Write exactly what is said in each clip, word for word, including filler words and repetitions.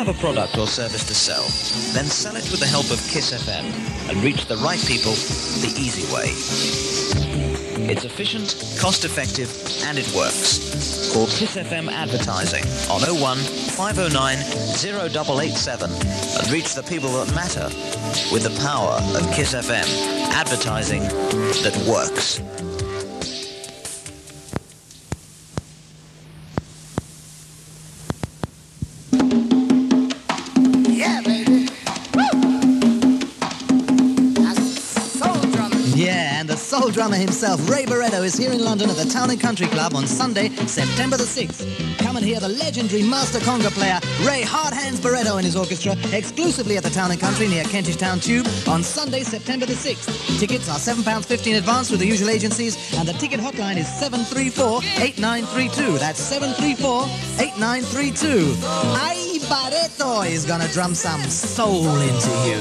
have a product or service to sell? Then sell it with the help of Kiss F M and reach the right people the easy way. It's efficient, cost-effective, and it works. Call Kiss F M Advertising on oh one, five oh nine, oh eight eight seven and reach the people that matter with the power of Kiss F M. Advertising that works. Soul drummer himself, Ray Barretto, is here in London at the Town and Country Club on Sunday, September the sixth. Come and hear the legendary master conga player, Ray Hard Hands Barretto and his orchestra, exclusively at the Town and Country near Kentish Town Tube on Sunday, September the sixth. Tickets are seven pounds fifty in advance through the usual agencies, and the ticket hotline is seven three four, eight nine three two. That's seven three four, eight nine three two. Ay, Barretto is gonna drum some soul into you.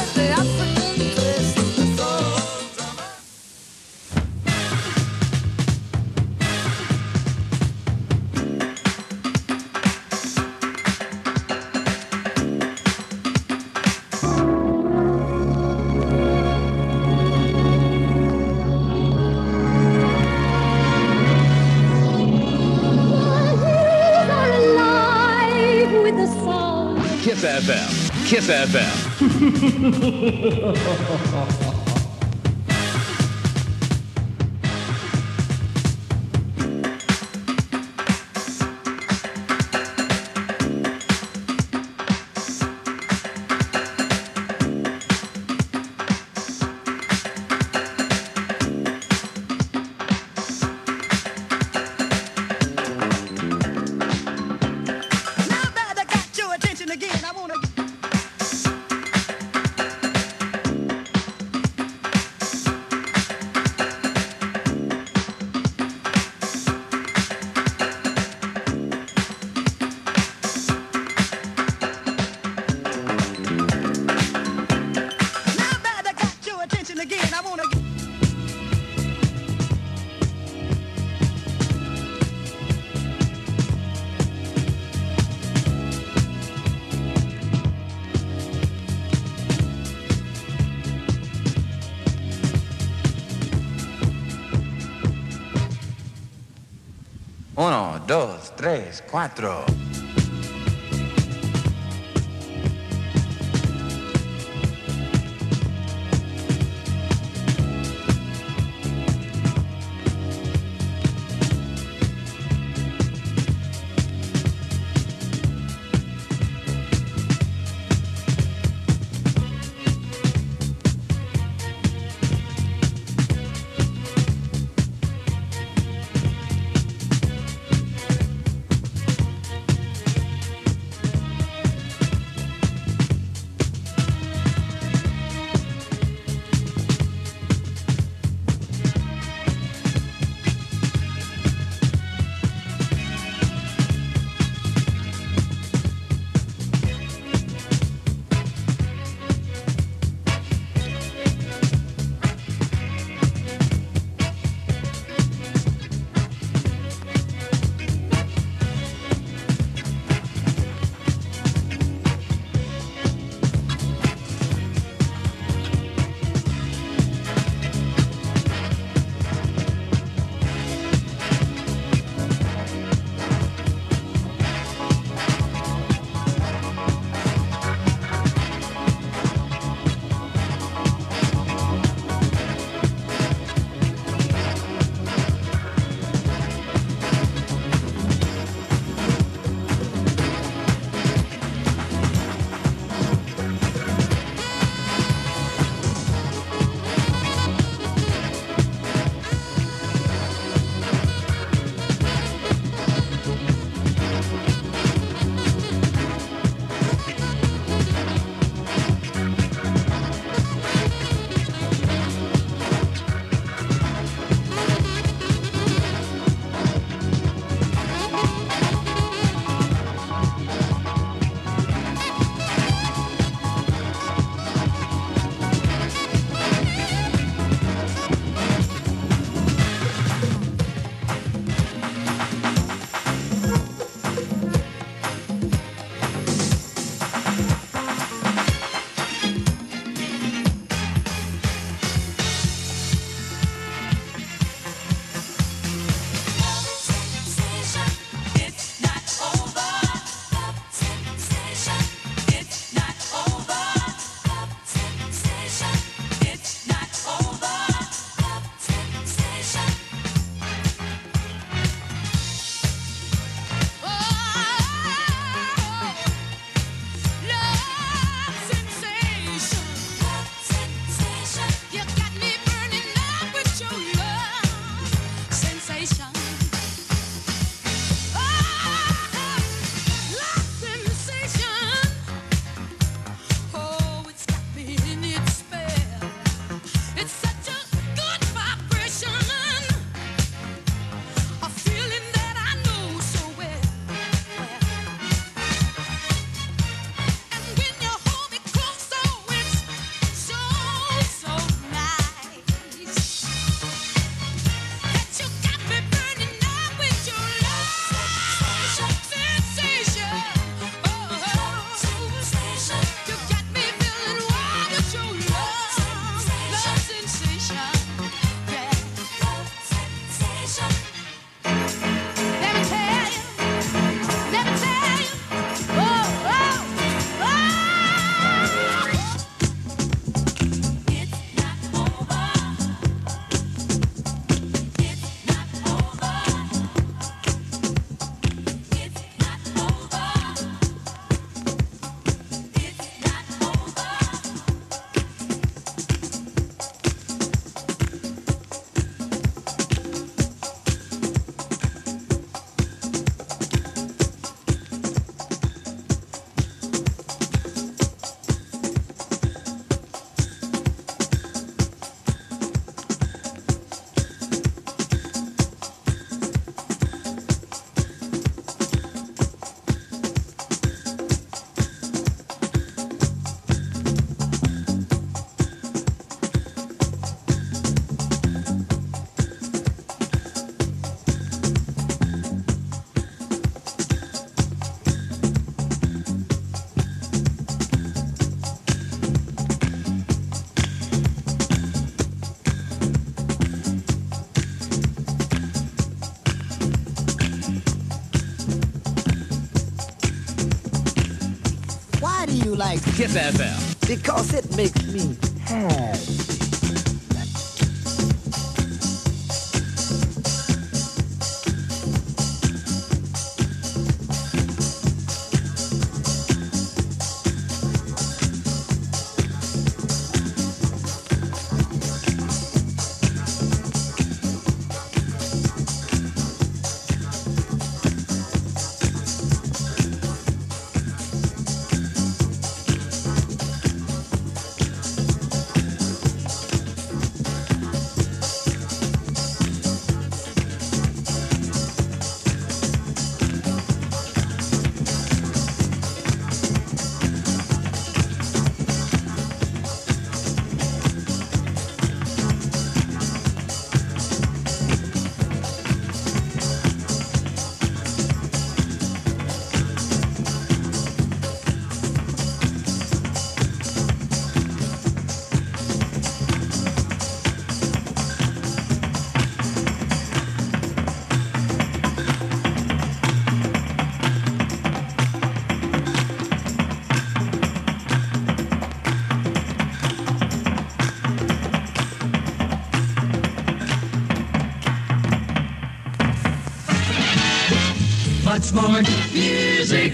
Kiss F M. Kiss F M. Uno, dos, tres, cuatro. like Kiss F M. because it makes me happy. Much more music.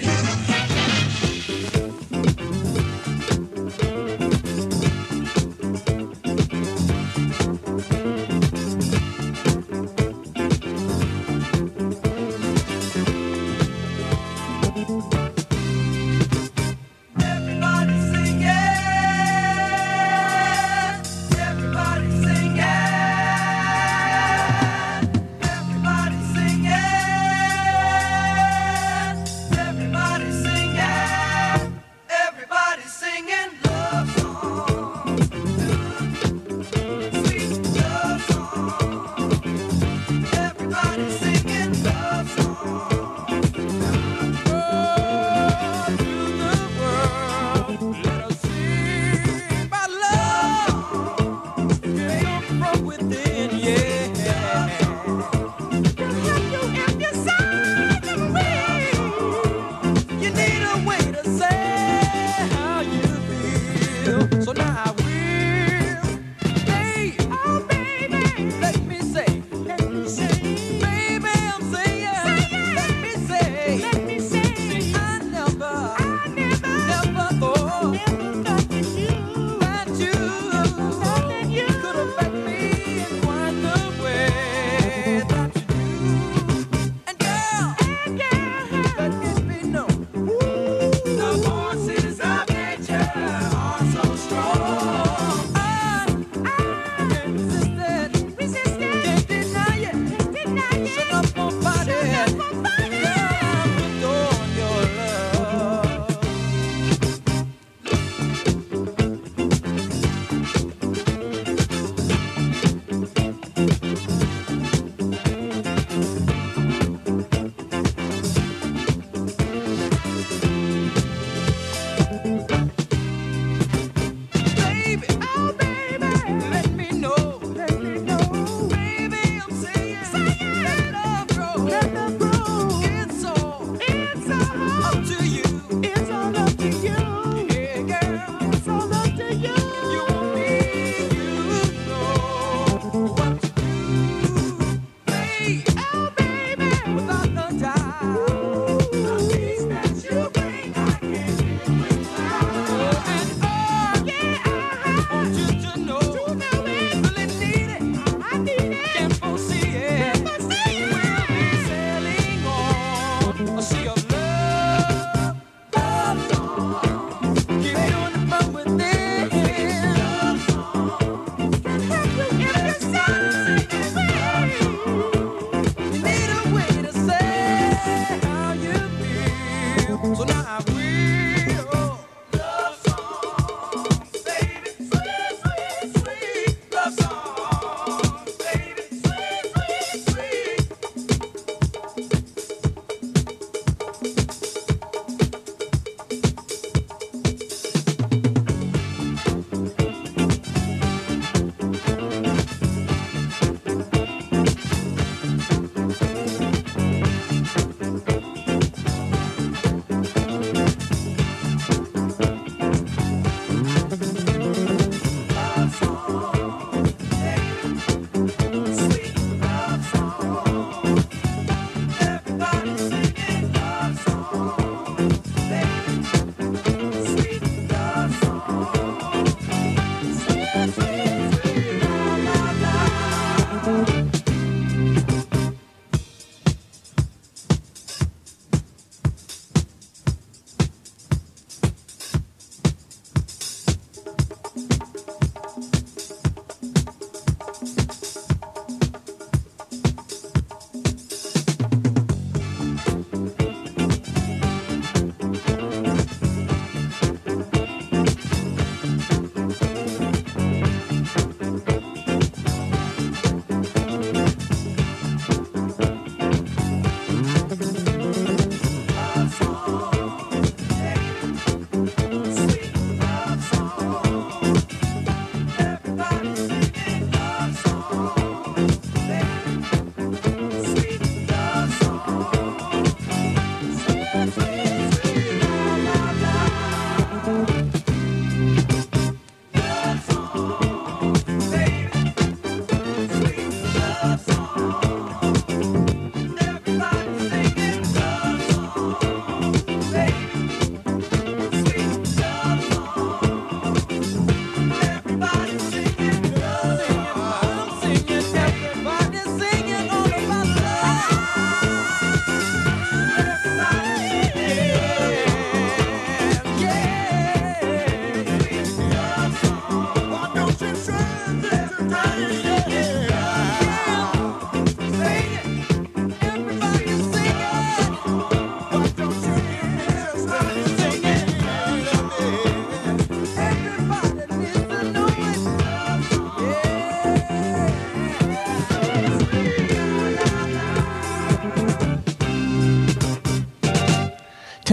So strong.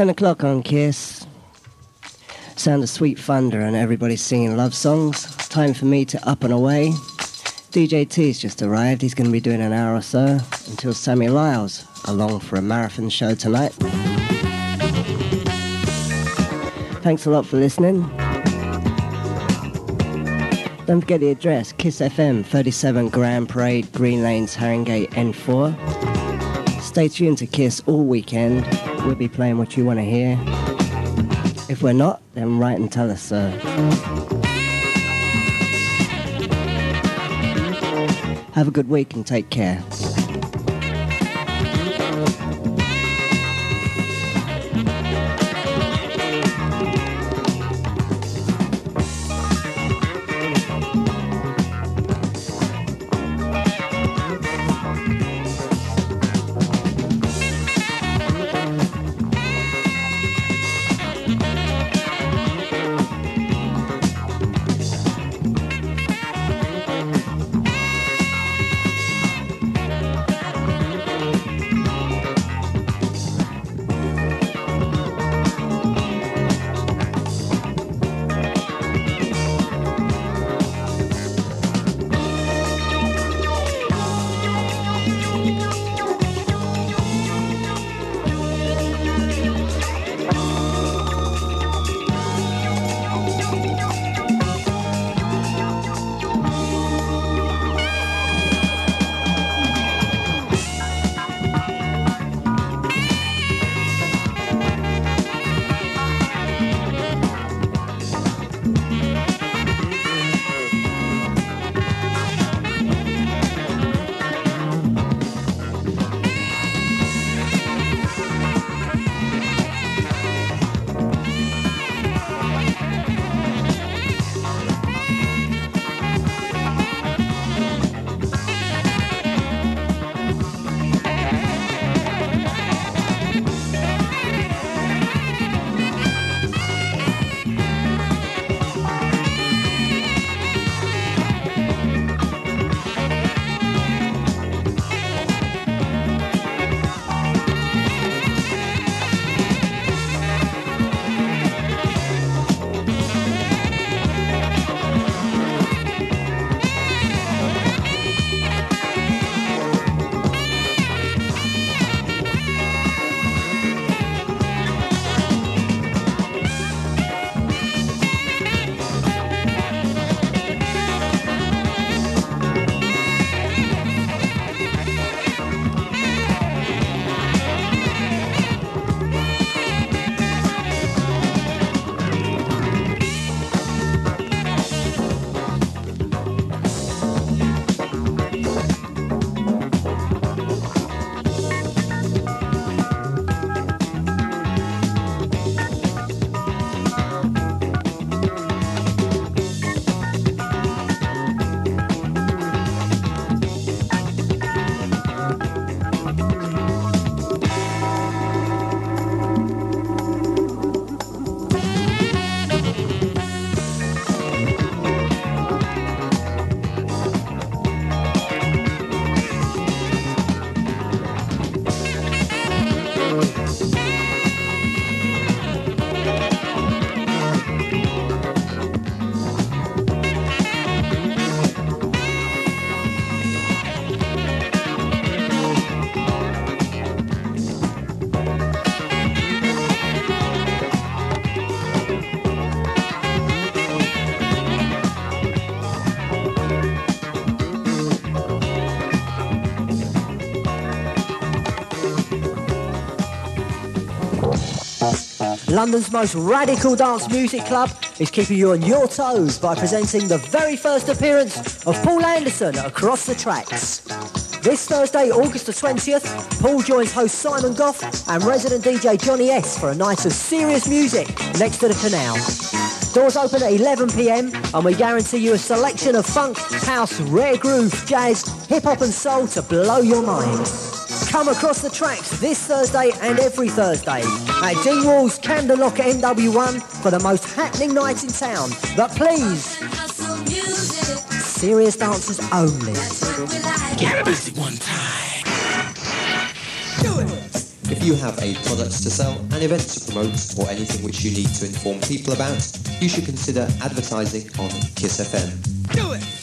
ten o'clock on Kiss. Sound of Sweet Thunder and everybody singing love songs. It's time for me to up and away. D J T's just arrived. He's going to be doing an hour or so until Sammy Lyle's along for a marathon show tonight. Thanks a lot for listening. Don't forget the address, Kiss F M, thirty-seven Grand Parade, Green Lanes, Haringey, N four. Stay tuned to Kiss all weekend. We'll be playing what you want to hear. If we're not, then write and tell us so. Have a good week and take care. London's most radical dance music club is keeping you on your toes by presenting the very first appearance of Paul Anderson across the tracks. This Thursday, August the twentieth, Paul joins host Simon Goff and resident D J Johnny S for a night of serious music next to the canal. Doors open at eleven p m and we guarantee you a selection of funk, house, rare groove, jazz, hip-hop and soul to blow your mind. Come across the tracks this Thursday and every Thursday at D-Wall's Candlelock at N W one for the most happening night in town. But please, serious dancers only. Get busy one time. Do it. If you have a product to sell, an event to promote, or anything which you need to inform people about, you should consider advertising on Kiss F M. Do it!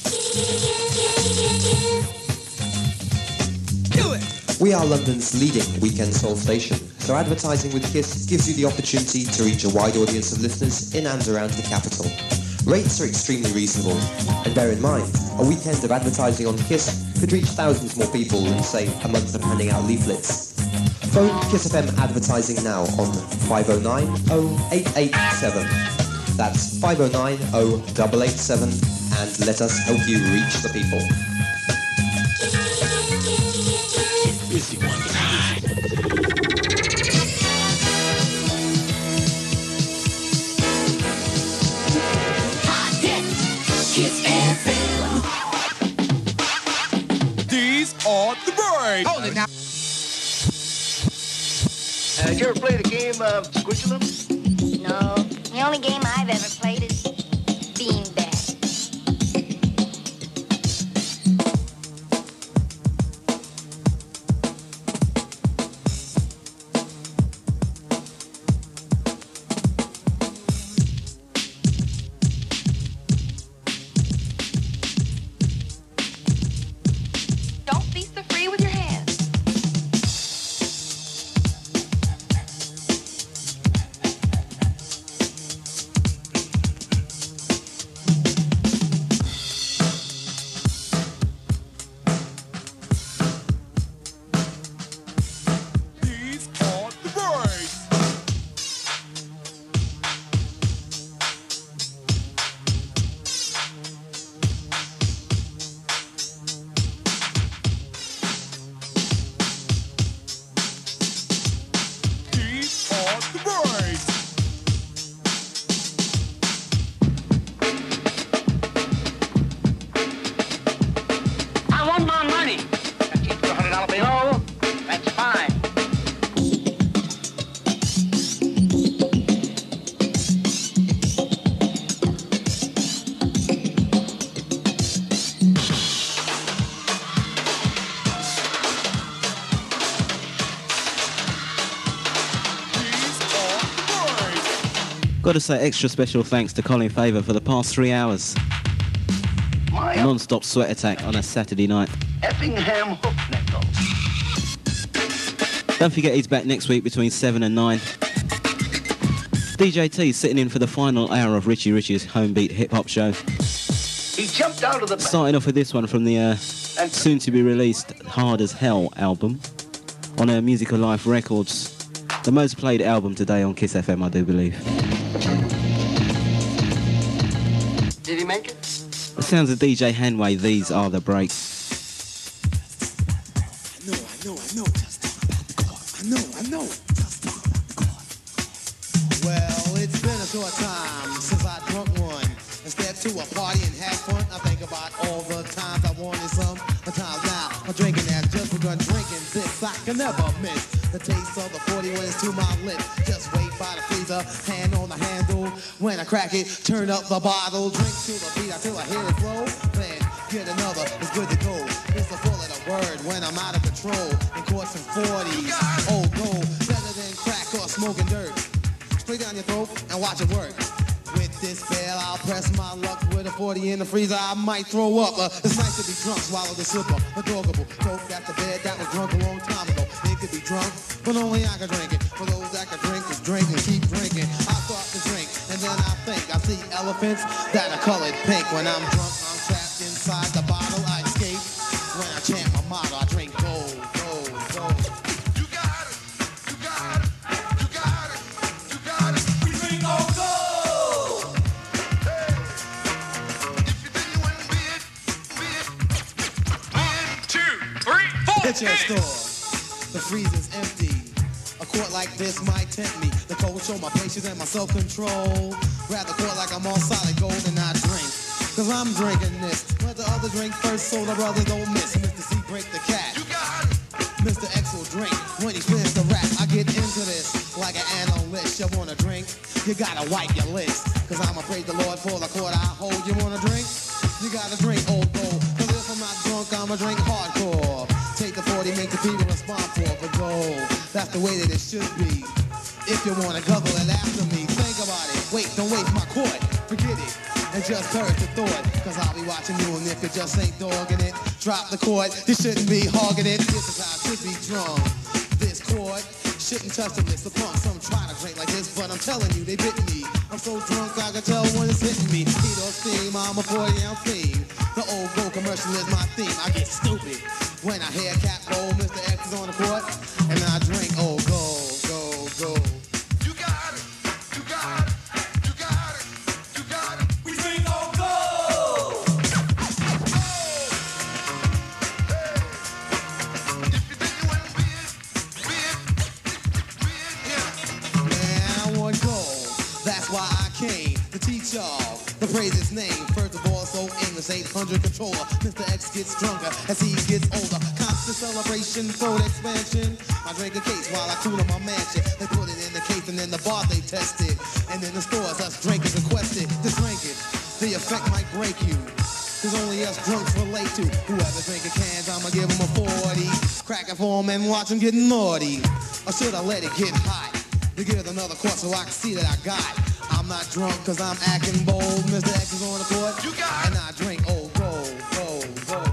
Do it! We are London's leading weekend soul station, so advertising with Kiss gives you the opportunity to reach a wide audience of listeners in and around the capital. Rates are extremely reasonable, and bear in mind, a weekend of advertising on Kiss could reach thousands more people than, say, a month of handing out leaflets. Phone Kiss F M advertising now on five oh nine oh eight eight seven. That's five oh nine oh eight eight seven, and let us help you reach the people. Busy one time. Hot hits, Kiss F M. These are the breaks. Hold it now. Uh, did you ever play the game of Squishulum? No. The only game I've ever played is Beanbag. Don't be so free with your hands. Got to say extra special thanks to Colin Faver for the past three hours. My Non-stop sweat attack on a Saturday night. Effingham Hooknickel. Don't forget he's back next week between seven and nine. D J T sitting in for the final hour of Richie Rich's home beat hip-hop show. He jumped out of the... Starting off with this one from the uh, soon-to-be-released Hard As Hell album on uh, Musical Life Records. The most played album today on Kiss F M, I do believe. Did he make it? The sounds of D J Hanway, these are the breaks. I know, I know, I know. Just talk about the car. I know, I know. Just talk about the car. Well, it's been a short time since I drunk one. Instead to a party and had fun, I think about all the times I wanted some. The times now I'm drinking has just begun drinking this. I can never miss the taste of the forty when it's to my lips. Just wait by the freezer, hand on the handle. When I crack it, turn up the bottle. Drink to the beat until I hear it flow. Then get another, it's good to go. It's the full of the word when I'm out of control. And caught some forties, old gold. Better than crack or smoking dirt. Straight down your throat and watch it work. With this bell, I'll press my luck. With a forty in the freezer, I might throw up. Uh, it's nice to be drunk, swallow the slipper. Adorable, dope at the bed that was drunk a long time ago. It could be drunk, but only I can drink it. For those that can drink, just drink and keep drinking. I start to drink, and then I think I see elephants that are colored pink. When I'm drunk, I'm trapped inside the bottle. I escape. When I chant my motto, I drink gold, gold, gold. You got it, you got it, you got it, you got it. We drink all gold. Hey, if you think you wouldn't be it, be it. One, two, three, four. Hit your store. The freezer's empty. A quart like this might tempt me. The cold will show my patience and my self-control. Grab the quart like I'm on solid gold and I drink. Cause I'm drinking this. Let the other drink first so the brothers don't miss. Mister C break the cat. You got it. Mister X will drink when he finishes the rap. I get into this like an analyst. You wanna drink? You gotta wipe your lips. Cause I'm afraid the Lord for the quart I hold. You wanna drink? You gotta drink old gold. Cause if I'm not drunk, I'ma drink hardcore. Take the forty, make the people respond for the gold. that's the way that it should be. If you wanna guzzle it after me, think about it. Wait, don't waste my court. Forget it. And just purge the thought. Cause I'll be watching you, and if you just ain't dogging it, drop the chord. You shouldn't be hogging it. This is how it should be drunk. This chord shouldn't touch the lips of punks. Some try to drink like this, but I'm telling you, they bit me. I'm so drunk I can tell when it's hitting me. Heat or steam, I'm a forty ounce theme. The old gold commercial is my theme. I get stupid when I hear Cap roll, Mister X is on the court, and I drink old gold, gold, gold. You got it, you got it, you got it, you got it. We drink old gold. Man, I want gold. That's why I came to teach y'all the praise his name. First of all, so English eight hundred controller. Mister X gets stronger as he gets older. Constant celebration, throat expansion. I drink a case while I cool in my mansion. They put it in the case and in the bar they test it. And in the stores, us drinkers requested to drink it. The effect might break you. Cause only us drunks relate to. Whoever drinking cans, I'ma give him a forty. Crack it for him and watch him get naughty. Or should I let it get hot? To give it another course so I can see that I got. I'm not drunk cause I'm acting bold. Mister X is on the court. You got it. And I drink old gold, gold, gold.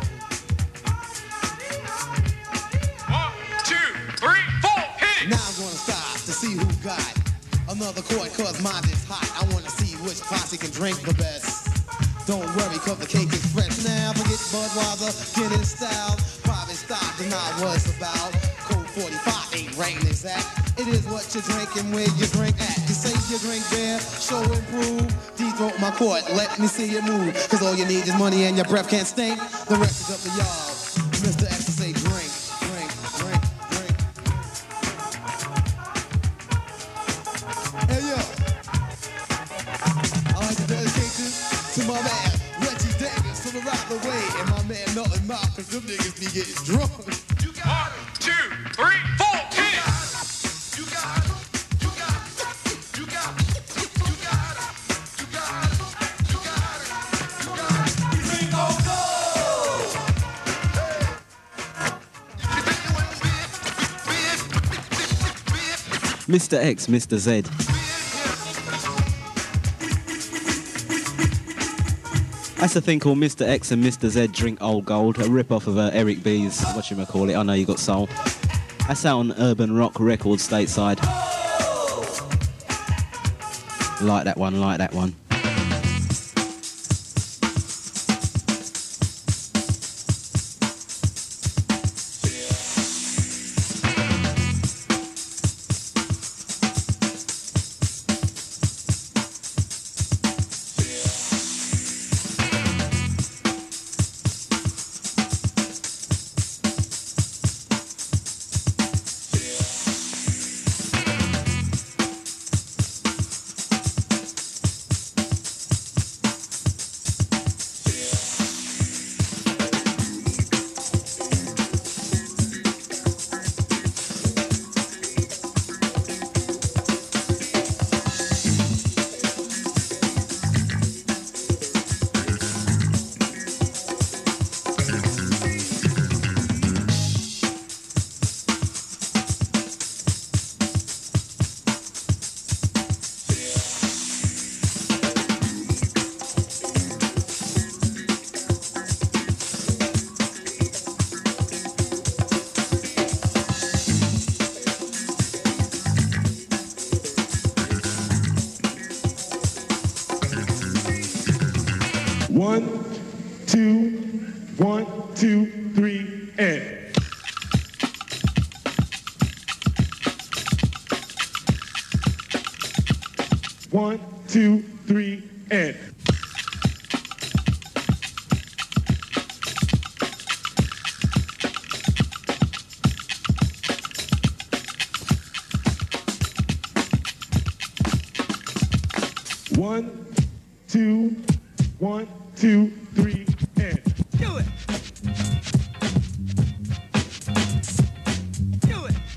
One, two, three, four, hit. Now I'm gonna stop to see who got another court cause mine is hot. I wanna see which posse can drink the best. Don't worry cause the cake is fresh. Now forget Budweiser, get in style. Private stock is not what it's about. Code forty-five ain't right in this act. It is what you're drinking, where you drink at. You say you drink beer, show and prove. Deep-throat my court, let me see you move. Cause all you need is money and your breath can't stink. The rest is up to y'all. Mister X will say drink, drink, drink, drink. Hey yo, I like to dedicate this to my man, Reggie Davis, from around the way. And my man Milton Mouth, cause them niggas be getting drunk. You got One, it. two, three, four, hit. Mister X, Mister Z. That's a thing called Mister X and Mister Z Drink Old Gold, a rip-off of uh, Eric B's, whatchamacallit, I Know You Got Soul. That's out on Urban Rock Records stateside. Like that one, like that one. One, two, one, two, three, and. One, two, three, and. One, two, one, two, three, and. Do it. Do it.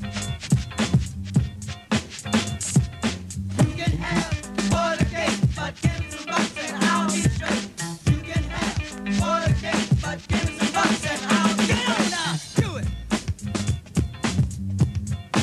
You can have all the cake, but give me some bucks and I'll be straight. You can have all the cake, but give me some bucks and I'll get on now. Do it.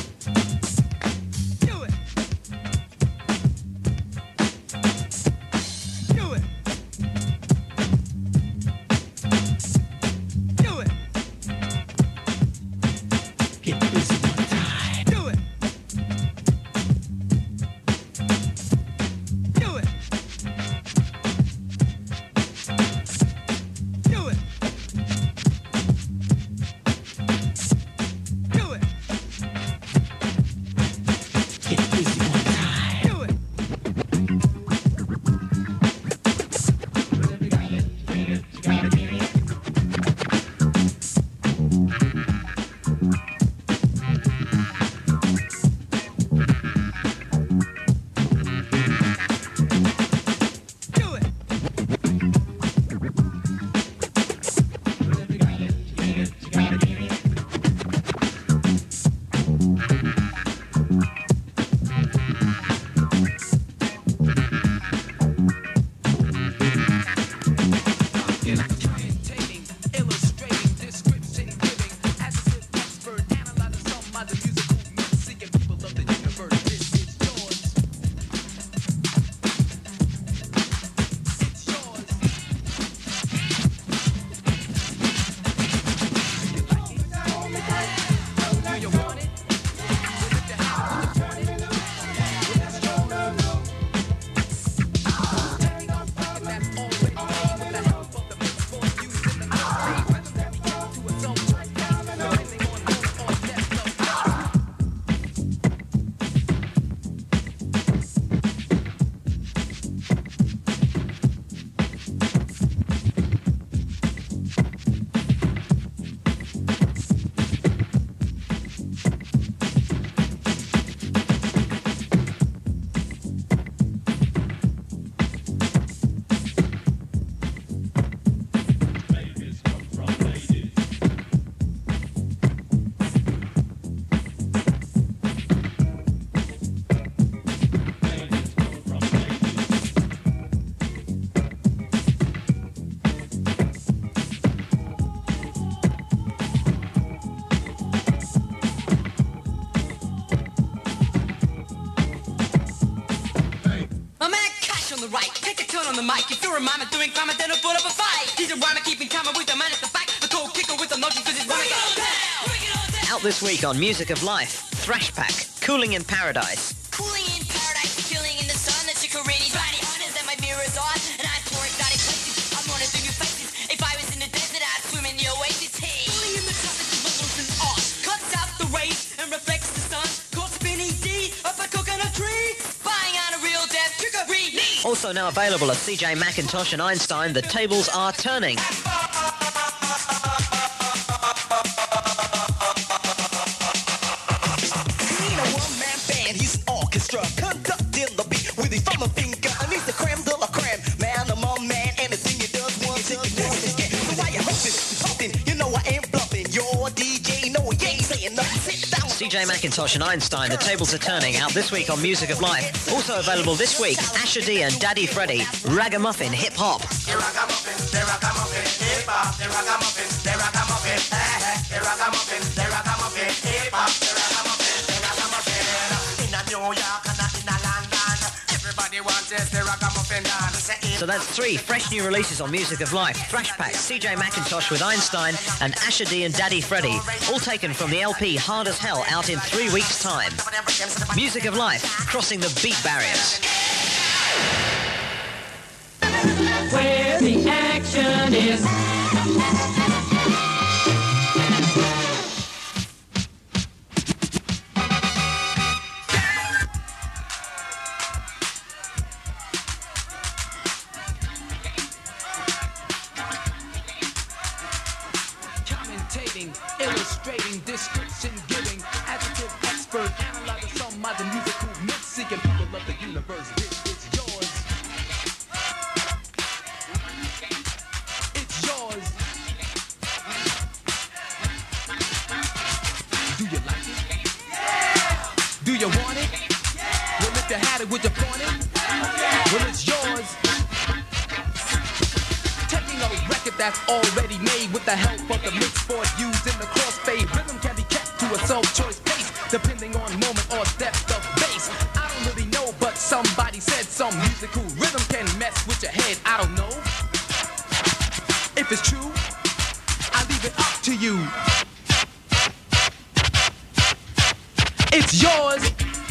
a mama doing crime and then I put up a fight. He's a rhymer keeping time with the man at the back. A cold kicker with the notion cause it's one of Out this week on Music of Life, Thrash Pack, Cooling in Paradise. Cooling in paradise, chilling in the sun. That's your Karini's body honest and my mirror's on. And I pour exotic places. I'm running through new faces. If I was in the desert, I'd swim in the oasis. Hey, cooling in the tropics, bubbles and art. Cuts out the rays and reflects the sun. Caught spinning D up a coconut tree. Buying on a real death trickery. Also now available at C J Macintosh and Einstein, The Tables Are Turning. C J Macintosh and Einstein, The Tables Are Turning, out this week on Music of Life. Also available this week, Asher D and Daddy Freddy, Ragamuffin Hip Hop. So that's three fresh new releases on Music of Life. Thrash Pack, C J Macintosh with Einstein, and Asher D and Daddy Freddy, all taken from the L P Hard as Hell, out in three weeks' time. Music of Life, crossing the beat barriers. Where the action is. Illustrating, description giving, adjective expert, analyzing some other musical mix, seeking people of the universe. This is yours. It's yours. Do you like it? Yeah! Do you want it? Yeah! Well, if you had it, would you want it? Yeah! Well, it's yours. Taking a record that's already made with the help of the mix board used in the crossfade. Rhythm can be kept to a self-choice pace, depending on moment or depth of bass. I don't really know, but somebody said some musical rhythm can mess with your head. I don't know if it's true. I leave it up to you. It's yours.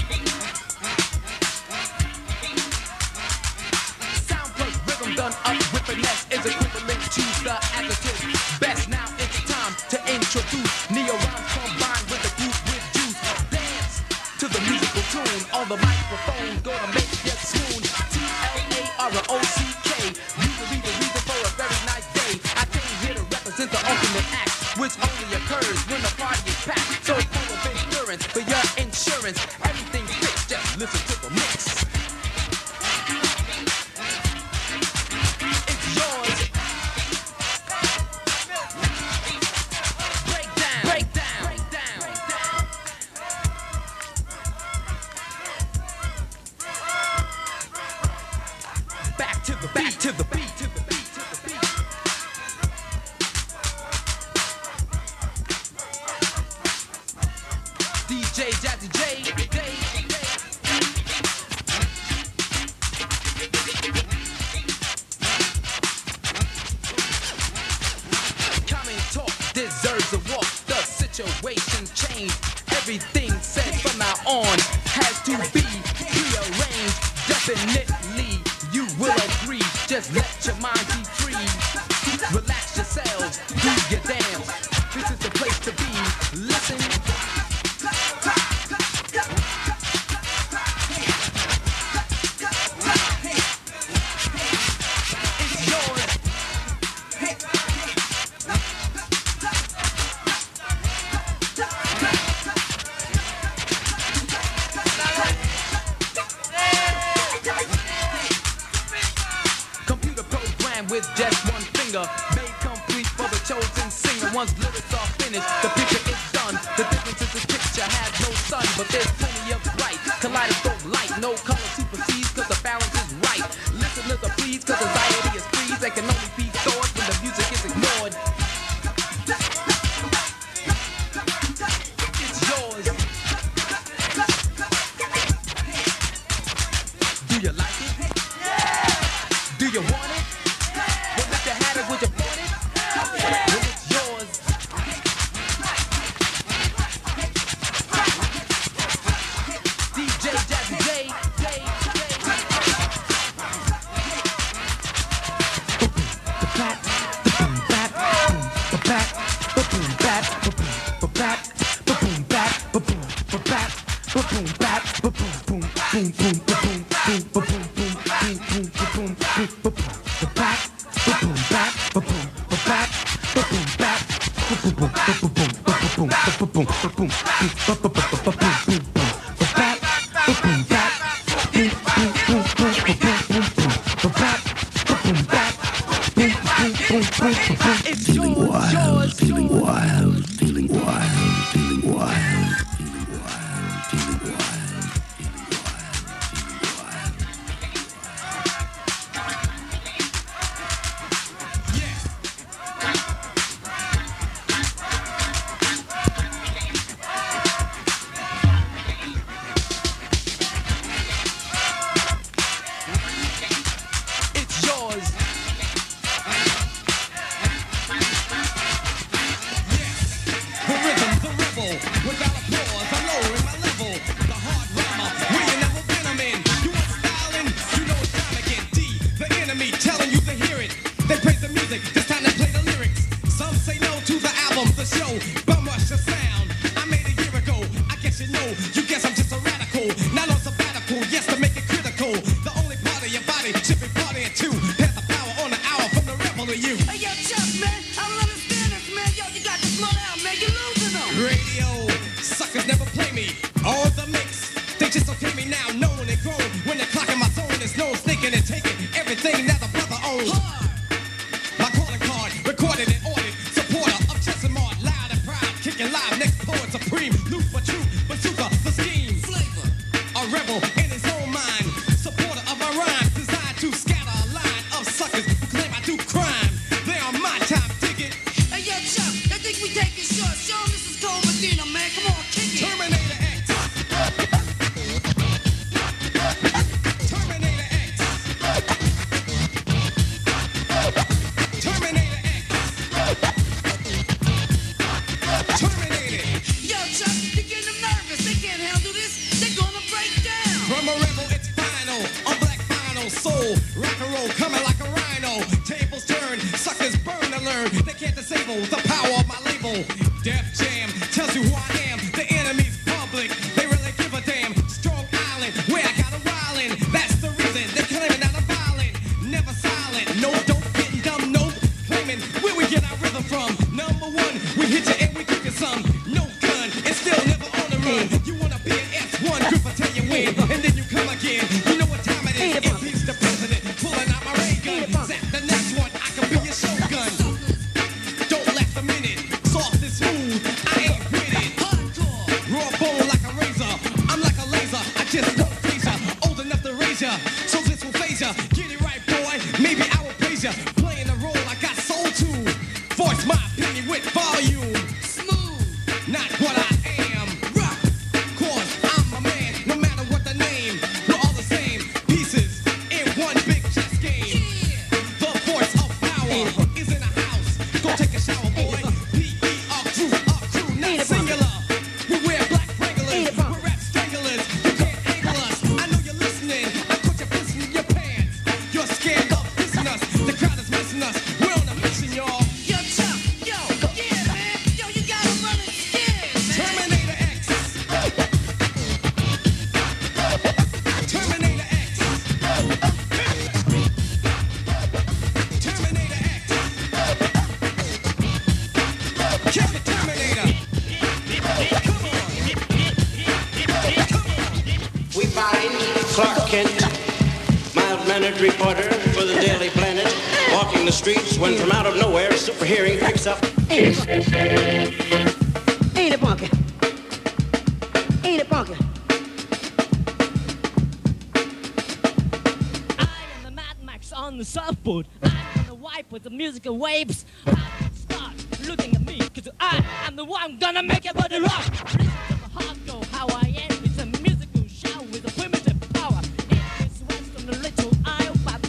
Sound plus rhythm done up with finesse is equivalent to the adjective best. Now it's time to introduce neo-rhymes combined with the group with juice. Dance to the musical tune on the microphone, gonna make you swoon. T L A R O C K, usually the reason for a very nice day. I came here to represent the ultimate act, which only occurs when the party is packed. So full of endurance for your insurance, everything fixed, just listen to the mix. Back to the beat, to the beat, to the beat. D J Jazzy J, J, Common talk deserves a walk. The situation's changed. Everything said from now on has to be rearranged. Definitely, you will agree. Just let your mind be free. Relax yourselves, do your dance. This is the place to be. Listen. It's yours. Computer program with just one finger, made complete for the chosen singer. Once lyrics are finished, the picture is done. The difference is the picture has no sun, but there's plenty of bright. Kaleidoscope light, no color supersedes, cause the balance is right. Listeners are pleased, cause anxiety is freeze and can only be stored when the music is ignored. It's yours. Do you like it? Yeah! Do you want it? It's feeling wild, feeling wild, feeling wild, feeling wild. Reporter for the Daily Planet, walking the streets when from out of nowhere, super hearing picks up. Ain't it funky? Ain't it funky? I am the Mad Max on the surfboard. I'm gonna wipe with the musical waves. I start looking at me, cause I am the one gonna make your body rock. Listen to the hardcore, how I am. It's a musical show with a primitive power. It is west on the little isle.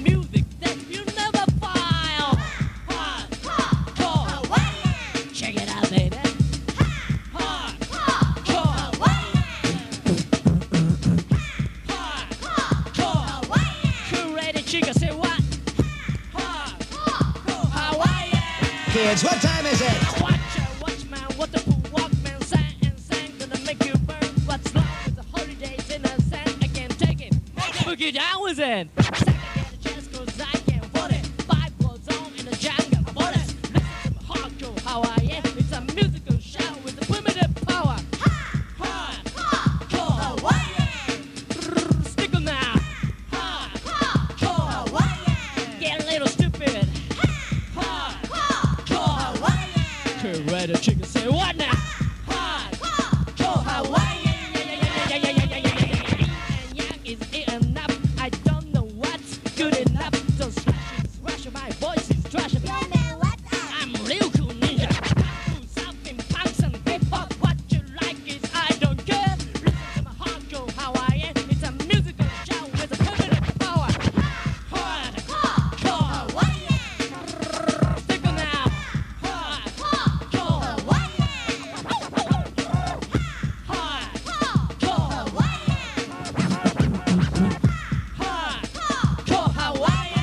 Kids, what time is it? Watch out, watch man, what the fool walkman sang and sang, gonna make you burn. What's love with the holidays in the sand? I can't take it. Boogie down was in. Second get a chance, cause I can't afford it. Five goes on in the jungle, for this. Listen to me hardcore, how I am. It's a musical where the chicken say what now? Hard, core Hawaiian. Yeah, yeah, yeah, yeah, yeah, yeah, yeah, yeah, yeah, yeah. And yang is eating up. I don't know what's good enough. Those slashes, rush my voice is trash. I'm real cool ninja. Something punks and hip hop. What you like is I don't care. Listen to my hardcore Hawaiian. It's a musical show with a permanent power. Hard, core Hawaiian. Stick on now. Hard, core Hawaiian. Hard, core Hawaiian. Hard, core Hawaiian.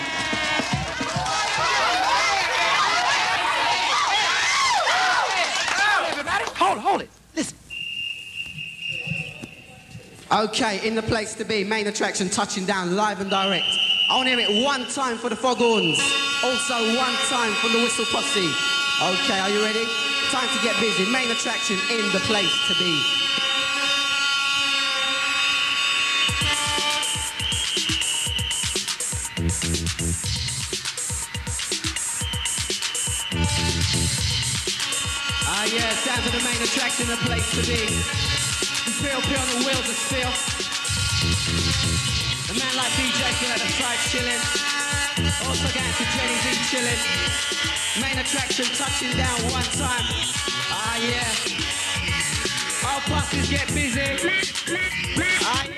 Everybody, hold, hold it. Listen. Okay, in the place to be, main attraction touching down live and direct. I want to hear it one time for the Foghorns. Also one time for the Whistle Posse. Okay, are you ready? Time to get busy. Main attraction in the place to be. Ah, yeah, down to the main attraction, the place to be. Feel, feel on the wheels of steel. A man like B J still at the side chilling. Also going to Jenny D chilling. Main attraction touching down one time. Ah, yeah. All buses get busy. Ah, yeah.